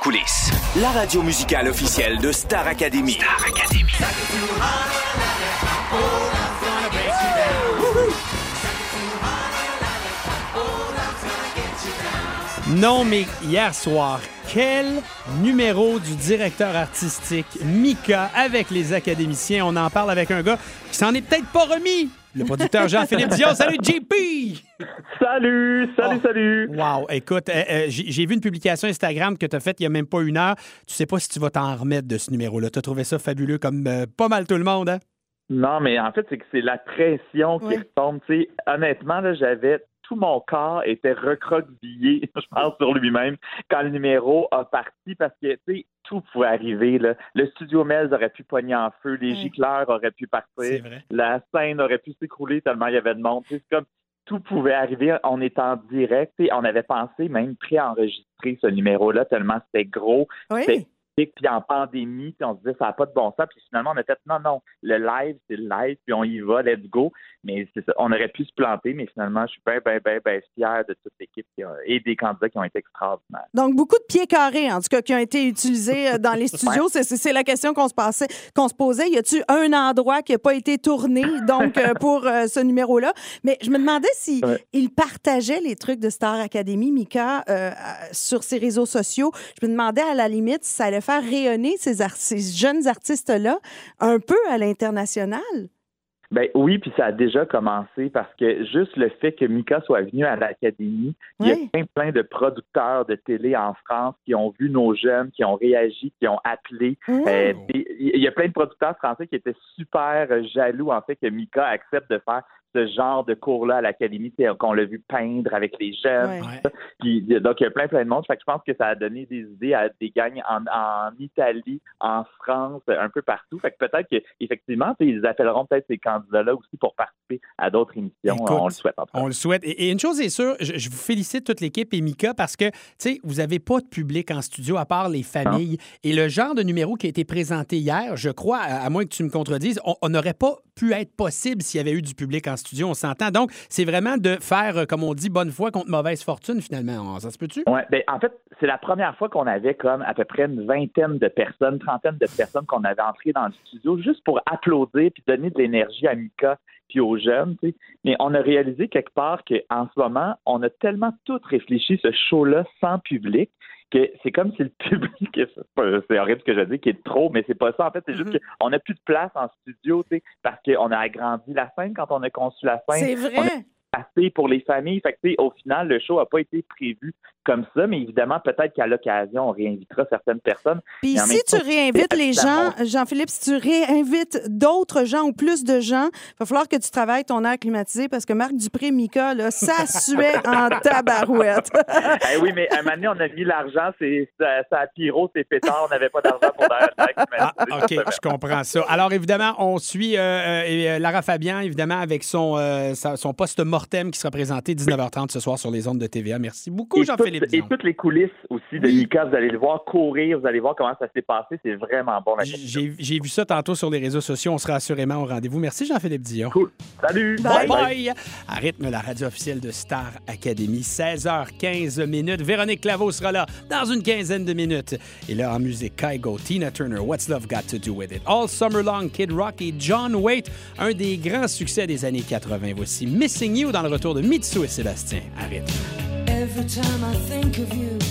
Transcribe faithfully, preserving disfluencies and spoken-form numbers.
coulisses. La radio musicale officielle de Star Academy. Star Academy. Non, mais hier soir, quel numéro du directeur artistique Mika avec les académiciens. On en parle avec un gars qui s'en est peut-être pas remis. Le producteur Jean-Philippe Dion. Salut, J P! Salut, salut, oh. salut! Wow, écoute, euh, euh, j'ai, j'ai vu une publication Instagram que tu as faite il n'y a même pas une heure. Tu sais pas si tu vas t'en remettre de ce numéro-là. Tu as trouvé ça fabuleux comme euh, pas mal tout le monde, hein? Non, mais en fait, c'est que c'est la pression qui oui. retombe. Tu sais, honnêtement, là, j'avais... Tout mon corps était recroquevillé, je pense, sur lui-même quand le numéro a parti parce que, tu sais, tout pouvait arriver. Là. Le studio Mels aurait pu pogner en feu, les oui. gicleurs auraient pu partir, la scène aurait pu s'écrouler tellement il y avait de monde. C'est comme tout pouvait arriver. On est en direct. On avait pensé même pré-enregistrer ce numéro-là tellement c'était gros. Oui. C'était puis en pandémie, puis on se disait ça n'a pas de bon sens, puis finalement on a fait non, non, le live, c'est le live, puis on y va, let's go. Mais c'est ça, on aurait pu se planter, mais finalement, je suis bien, bien, bien, bien fier de toute l'équipe qui a, et des candidats qui ont été extraordinaires. Donc, beaucoup de pieds carrés, en tout cas, qui ont été utilisés dans les studios. ouais. c'est, c'est la question qu'on se, passait, qu'on se posait. Y a-tu un endroit qui n'a pas été tourné, donc, pour euh, ce numéro-là? Mais je me demandais si ouais. il partageait les trucs de Star Academy, Mika, euh, sur ses réseaux sociaux. Je me demandais, à la limite, si ça allait faire rayonner ces, art- ces jeunes artistes-là un peu à l'international. Ben oui, puis ça a déjà commencé parce que juste le fait que Mika soit venu à l'Académie, oui. il y a plein, plein de producteurs de télé en France qui ont vu nos jeunes, qui ont réagi, qui ont appelé. Mmh. Euh, il y a plein de producteurs français qui étaient super jaloux, en fait, que Mika accepte de faire ce genre de cours-là à l'Académie, qu'on l'a vu peindre avec les jeunes. Ouais. Puis, donc, il y a plein, plein de monde. Fait que je pense que ça a donné des idées à des gangs en, en Italie, en France, un peu partout. Fait que peut-être qu'effectivement, ils appelleront peut-être ces candidats-là aussi pour participer à d'autres émissions. Écoute, on le souhaite. En on le souhaite. Et, et une chose est sûre, je, je vous félicite toute l'équipe et Mika parce que, tu sais, vous n'avez pas de public en studio à part les familles. Non. Et le genre de numéro qui a été présenté hier, je crois, à, à moins que tu me contredises, on n'aurait pas pu être possible s'il y avait eu du public en studio, on s'entend. Donc, c'est vraiment de faire, comme on dit, bonne foi contre mauvaise fortune, finalement. Ça se peut-tu? Oui, bien, en fait, c'est la première fois qu'on avait comme à peu près une vingtaine de personnes, trentaine de personnes qu'on avait entrées dans le studio juste pour applaudir puis donner de l'énergie à Mika puis aux jeunes, tu sais. Mais on a réalisé quelque part qu'en ce moment, on a tellement tout réfléchi ce show-là sans public que c'est comme si le public, c'est horrible ce que je dis, qui est trop, mais c'est pas ça. En fait, c'est mm-hmm. juste qu'on n'a plus de place en studio, tu sais, parce qu'on a agrandi la scène quand on a conçu la scène. C'est vrai. Assez pour les familles. Fait que, tu sais, au final, le show n'a pas été prévu comme ça, mais évidemment, peut-être qu'à l'occasion, on réinvitera certaines personnes. Puis si tu réinvites les gens, Jean-Philippe, si tu réinvites d'autres gens ou plus de gens, il va falloir que tu travailles ton air climatisé parce que Marc Dupré, Mika, là, ça suait en tabarouette. hey, oui, mais à un moment donné, on a mis l'argent, c'est, ça, ça a pyro, c'est pétard, on n'avait pas d'argent pour l'air climatisé. Ah, OK, je comprends ça. Alors, évidemment, on suit euh, euh, Lara Fabian, évidemment, avec son, euh, son poste mortem qui sera présenté dix-neuf heures trente ce soir sur les ondes de T V A. Merci beaucoup, et Jean-Philippe. Tout, et toutes les coulisses aussi de Mika, vous allez le voir courir, vous allez voir comment ça s'est passé. C'est vraiment bon. J'ai, j'ai vu ça tantôt sur les réseaux sociaux. On sera assurément au rendez-vous. Merci, Jean-Philippe Dion. Cool. Salut. Bye. Bye. Bye. À rythme, la radio officielle de Star Academy. seize heures quinze minutes. Véronique Claveau sera là dans une quinzaine de minutes. Et là, en musique, Kygo, Tina Turner, What's Love Got to Do With It? All Summer Long, Kid Rock et John Waite. Un des grands succès des années quatre-vingt. Voici Missing You dans le retour de Mitsou et Sébastien. À rythme. Every time I think of you